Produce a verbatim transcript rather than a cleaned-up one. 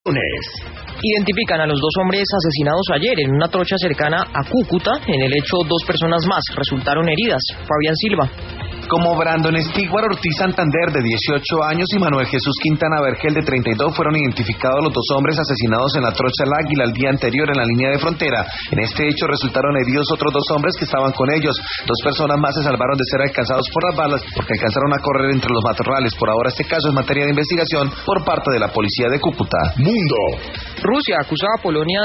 Identifican a los dos hombres asesinados ayer en una trocha cercana a Cúcuta. En el hecho, dos personas más resultaron heridas. Fabián Silva. Como Brandon Stiguar Ortiz Santander, de dieciocho años, y Manuel Jesús Quintana Vergel, de treinta y dos, fueron identificados los dos hombres asesinados en la trocha El Águila el día anterior en la línea de frontera. En este hecho resultaron heridos otros dos hombres que estaban con ellos. Dos personas más se salvaron de ser alcanzados por las balas porque alcanzaron a correr entre los matorrales. Por ahora este caso es materia de investigación por parte de la policía de Cúcuta. Mundo. Rusia acusa a Polonia